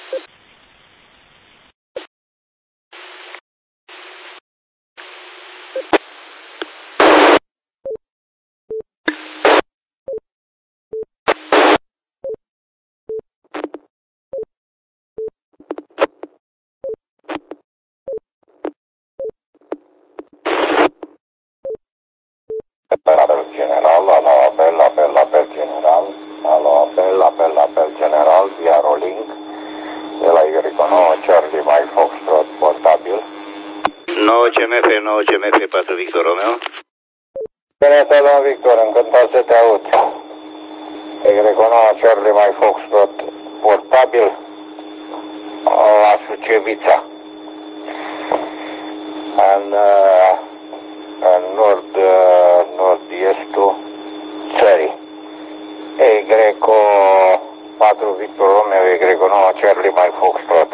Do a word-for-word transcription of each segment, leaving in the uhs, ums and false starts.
Apel general, alo, apel, apel, apel general, alo, apel, apel, apel general, via Rolling, de la Y nouă, Charlie Mike Foxtrot, portabil. nouă C M F, nouă C M F, patru Victor Romeo. Bine, domn Victor, încântat să te aud. Y nouă, Charlie Mike Foxtrot, portabil, la Sucevița, în, în nord, nord-estul țării. Y patru Victor Romeo, Y nouă, Charlie Mike Foxtrot.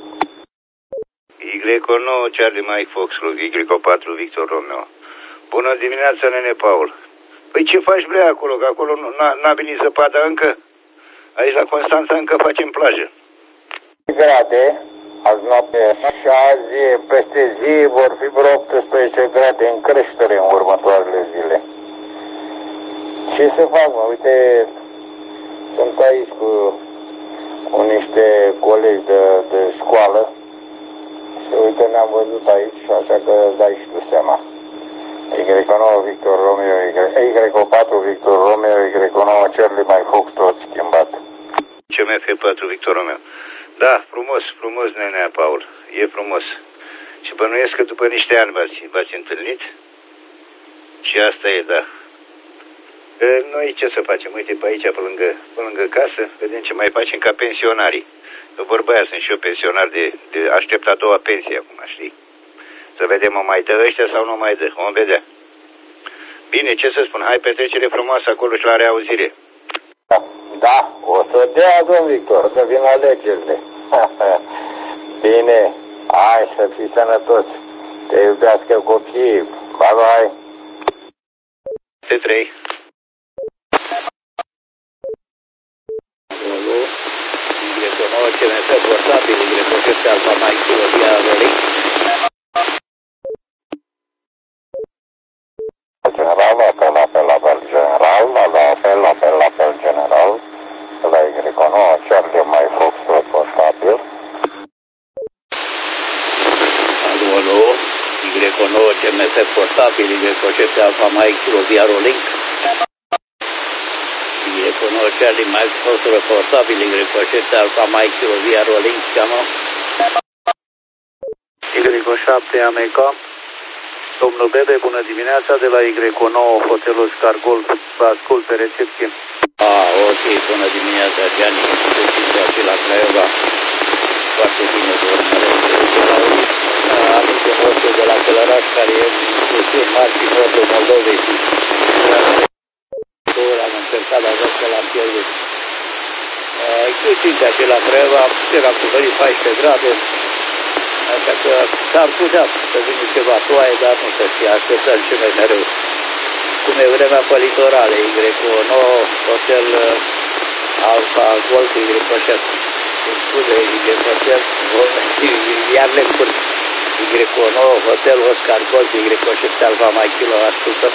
Y nouă Charlie Mike Foxtrot, Y patru Victor Romeo. Bună dimineața, nene Paul. Păi ce faci, bre, acolo? Că acolo n-a venit zăpada încă? Aici la Constanța încă facem plajă. Grade, azi noapte și azi, peste zi, vor fi vreo optsprezece grade în creștere în următoarele zile. Ce să fac, mă? Uite, sunt aici cu, cu niște colegi de, de școală și uite, ne-am văzut aici, așa că dai și tu seama. Y nouă Victor Romeo, Y patru Victor Romeo, Y nouă Charlie Mike Foxtrot schimbat. C M F patru Victor Romeo. Da, frumos, frumos, nenea Paul, e frumos. Și bănuiesc că după niște ani v-ați întâlnit și asta e, da. Noi ce să facem? Uite pe aici, pe lângă, pe lângă casă, vedem ce mai facem ca pensionarii. Că vorba aia, sunt și eu pensionar de, de aștept a doua pensie acum, știi? Să vedem, o mai dă ăștia sau nu mai dă, vom vedea. Bine, ce să spun, hai petrecere frumoasă acolo și la reauzire. Da, o să dea, domn Victor, să vin alegerile. Bine, hai să fii sănătos, te iubească copiii, bye bye. T trei. Y nouă C M F portabil, Y șapte Alfa Mike Kilo via Rolling. General, apel, apel, apel general, apel, apel, apel general, la Y nouă, Charlie Mike Foxtrot, portabil. Alo, alo, Y nouă C M F portabil, Y șapte Alfa Mike Kilo via Rolling. Y nouă Charlie Mike Foxtrot portabil, Y șapte Alfa Mike Kilo via Rolling, cheamă. Y șapte Ameca. Domnul Bebe, bună dimineața, de la Y nouă, hotelul Oscar Golf, vă ascult pe recepție. Ah, ok, bună dimineața, Gianni, recepția și la Craiova. Foarte bine, vă urmăresc. Amicul nostru de la Călăraș, care e inclusiv mari și nordul Moldovei și am încercat, dar văd că l-am pierdut. Inclusiv și la Craiova, era cu vării paisprezece grade. Așa că s-ar putea să vină ceva ploaie, dar nu să știe, așteptăm și noi mereu. Cum e vremea pe litorale, Y nouă, hotel Alfa Golf, Y șapte. Scuze, Y șapte, iar le scurt. Y nouă, hotel Oscar Golf, Y șapte Alfa Mike Kilo, ascultăm.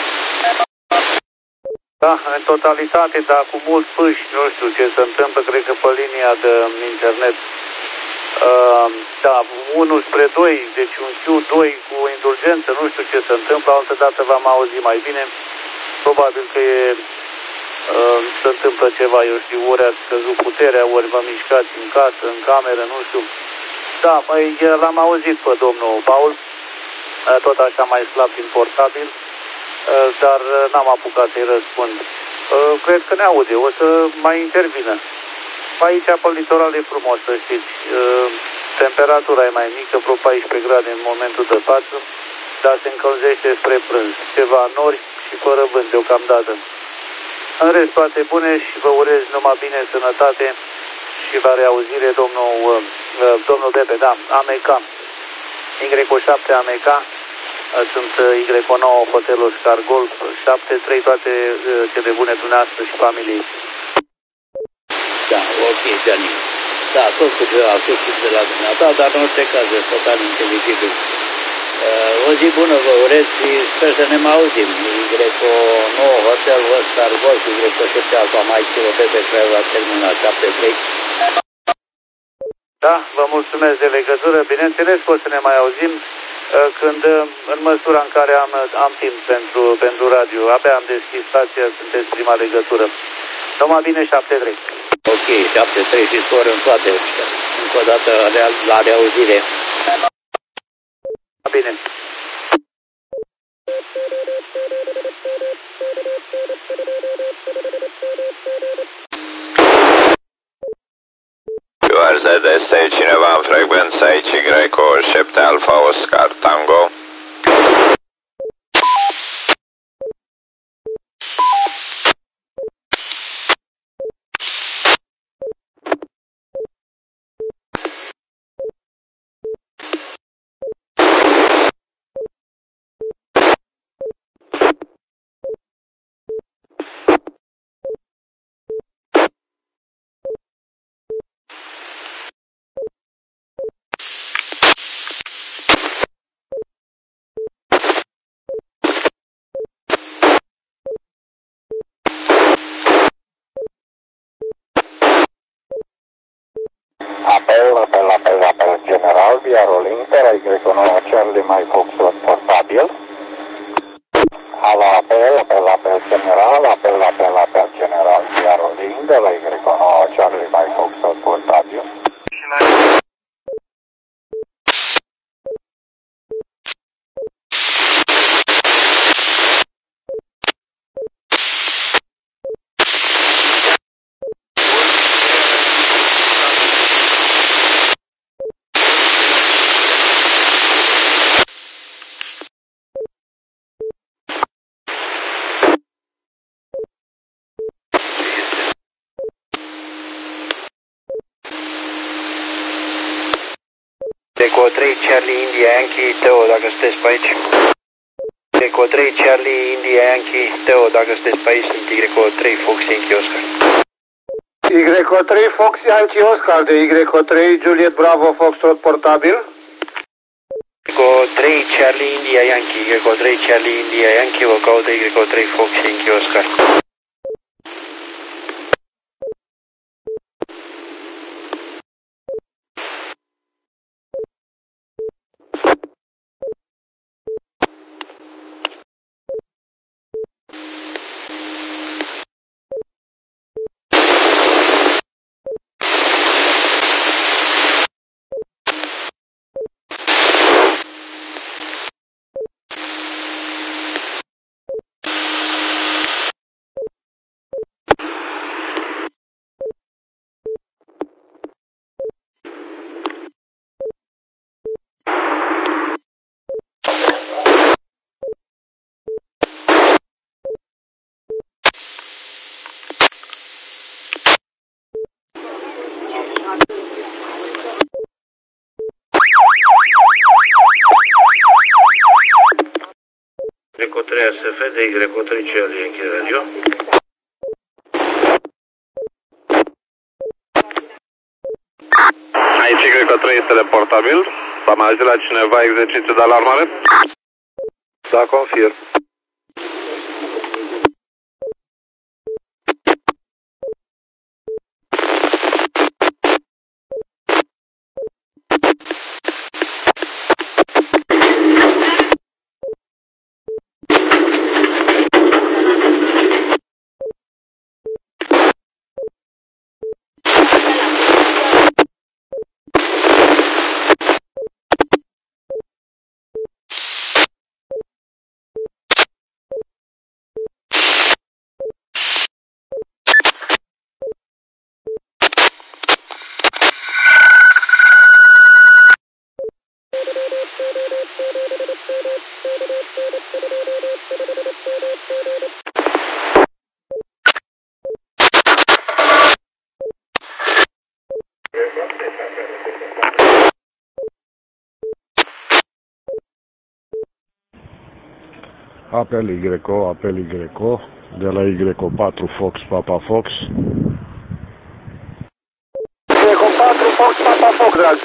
Da, în totalitate, dar cu mulți pâși, nu știu ce se întâmplă, cred că pe linia de internet. Uh, da, unu spre doi, deci un Q doi cu indulgență, nu știu ce se întâmplă, altă dată v-am auzit mai bine. Probabil că e, uh, se întâmplă ceva, eu știu, ori ați scăzut puterea, ori vă mișcați în casă, în cameră, nu știu. Da, mai l-am auzit pe domnul Paul, uh, tot așa mai slab din portabil, uh, dar uh, n-am apucat să-i răspund. Uh, cred că ne aude, o să mai intervină. Aici, pe litoral, e frumos, să știți. Temperatura e mai mică, vreo paisprezece grade în momentul de față, dar se încălzește spre prânz. Ceva nori și fără vânt deocamdată. În rest, toate bune și vă urez numai bine, sănătate și la reauzire, domnul, domnul Bebe, da, Ameca. Y șapte Ameca, sunt Y nouă, hotelul Oscar Golf, șapte trei, toate cele bune dumneavoastră și familiei. Da, ok, Gianni. Da, tot cu a fost de la dumneata, dar în orice caz e total inteligibil. Uh, o zi bună vă urez și sper să ne mai auzim. Greco nouă Hotel Oscar Golf, Greco șapte Alfa Mike Kilo Pepe Craiova Terminal șapte trei. Da, vă mulțumesc de legătură. Bineînțeles că o să ne mai auzim când, în măsura în care am, am timp pentru, pentru radio. Abia am deschis stația, sunteți prima legătură. Numai bine șapte trei. Ok, șapte trei și scor în toate. Încă o dată la reauzire. Bine. U R Z, este cineva în frecvență aici, Greco șapte Alfa Oscar Tango. Apel, apel, apel, apel general, via Rolling, Y nouă Charlie Mike Foxtrot portabil. Alo, apel, apel, apel general, apel, apel, apel general, via Rolling, de la Y nouă Charlie Mike Foxtrot portabil. Deco trei Charlie India Yankee Teo, dacă sunteți pe aici. Deco trei Charlie India Yankee Teo, dacă sunteți pe aici, sunt Y trei Fox Yankee Oscar. Y trei Fox Yankee Oscar, de Y trei Juliet Bravo Foxtrot portabil. Y trei Charlie India Yankee, Y trei Charlie India Yankee, vă caută Y trei Fox Yankee Oscar. Y trei S F de Y trei Charlie Yankee Radio. Aici Y trei este de portabil. S-a mai auzit la cineva exercițiu de alarmare? Da, confirm. Apel Y, apel Y, de la Y patru Fox, Papa Fox. Y patru Papa Fox, drag.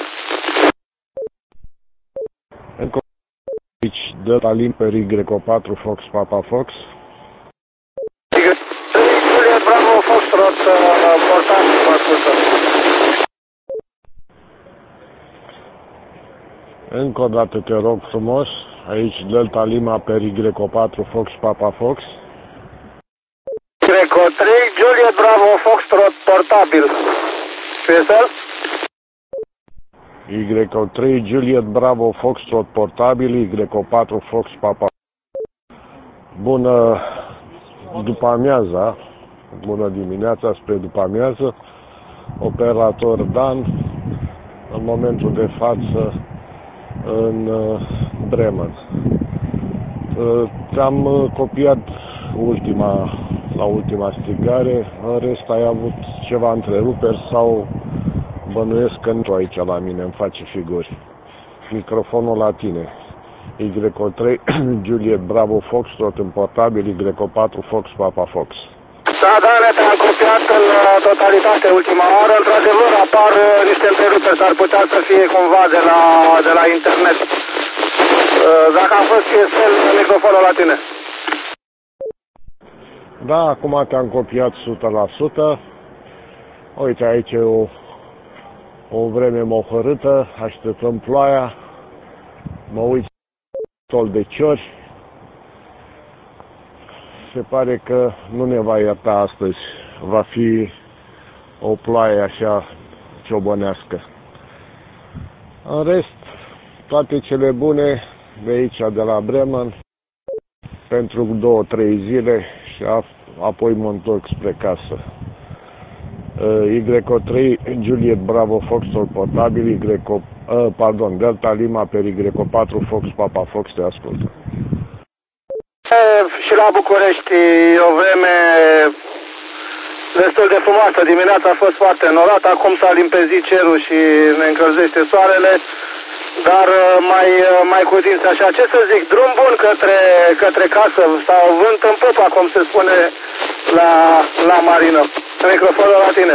Încă aici, Delta Lim per Y patru Fox Papa Fox. Juliet Bravo Foxtrot, portabil, vă ascultă. Încă o dată te rog frumos, aici Delta Lima per Y patru Fox Papa Fox. Y trei, Juliet Bravo Foxtrot, portabil. Cristel? Y trei, Juliet Bravo Foxtrot, portabil, Y patru Fox Papa. Bună după amiaza, bună dimineața spre după amiază, operator Dan, în momentul de față în Bremen. Ți-am copiat ultima, la ultima strigare, în rest ai avut ceva întreruperi sau bănuiesc că nu aici la mine, îmi face figuri. Microfonul la tine. Y trei, Juliet Bravo Foxtrot în portabil, Y patru Fox Papa Fox. Da, da, te-am copiat în totalitate ultima oară. Într-adevăr, apar niște întreruperi, s-ar putea să fie cumva de la, de la internet. Dacă a fost Cristel, microfonul la tine. Da, acum te-am copiat o sută la sută. Uite, aici e o, o vreme mohorâtă, așteptăm ploaia. Mă uit sol de ciori. Se pare că nu ne va ierta astăzi. Va fi o ploaie așa ciobănească. În rest, toate cele bune de aici, de la Bremen, pentru două, trei zile și apoi mă întorc spre casă. Y trei, Juliet Bravo Foxtrot portabil, Y, uh, pardon, Delta Lima per Y patru Fox Papa Fox, te ascultă. Și la București e o vreme destul de frumoasă. Dimineața a fost foarte norată, acum s-a limpezit cerul și ne încălzește soarele, dar mai, mai cu dinți așa. Ce să zic, drum bun către, către casă sau vânt în popa, cum se spune la, la marină. Microfonul la tine.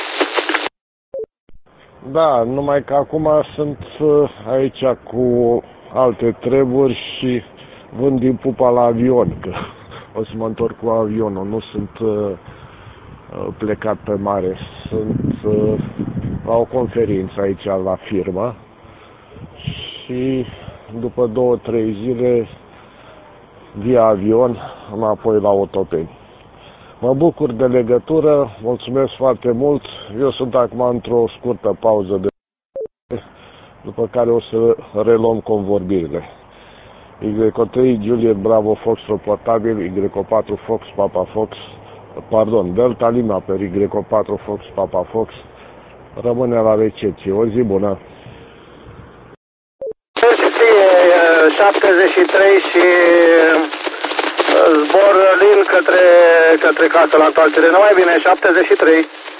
Da, numai că acum sunt aici cu alte treburi și vând din pupa la avion, că o să mă întorc cu avionul, nu sunt uh, plecat pe mare, sunt uh, la o conferință aici la firmă și după două, trei zile via avion înapoi la Otopeni. Mă bucur de legătură, mulțumesc foarte mult, eu sunt acum într-o scurtă pauză de după care o să reluăm convorbirile. Y trei, Juliet Bravo Foxtrot portabil, Y patru Fox Papa Fox, pardon, Delta Lima per Y patru Fox Papa Fox, rămâne la recepție. O zi bună! șaptezeci și trei și zbor lin către, către casă la întoarcere. Numai bine, șaptezeci și trei.